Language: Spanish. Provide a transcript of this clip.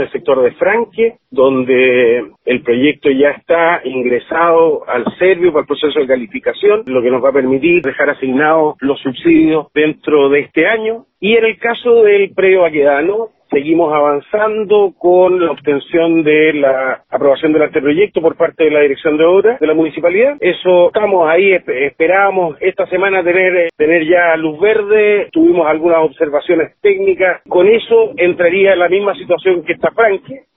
el sector de Franque, donde el proyecto ya está ingresado al Servio para el proceso de calificación, lo que nos va a permitir dejar asignados los subsidios dentro de este año. Y en el caso del predio Baquedano, seguimos avanzando con la obtención de la aprobación del anteproyecto por parte de la Dirección de Obras de la Municipalidad. Eso estamos ahí, esperábamos esta semana tener ya luz verde, tuvimos algunas observaciones técnicas. Con eso entraría en la misma situación que está Franque,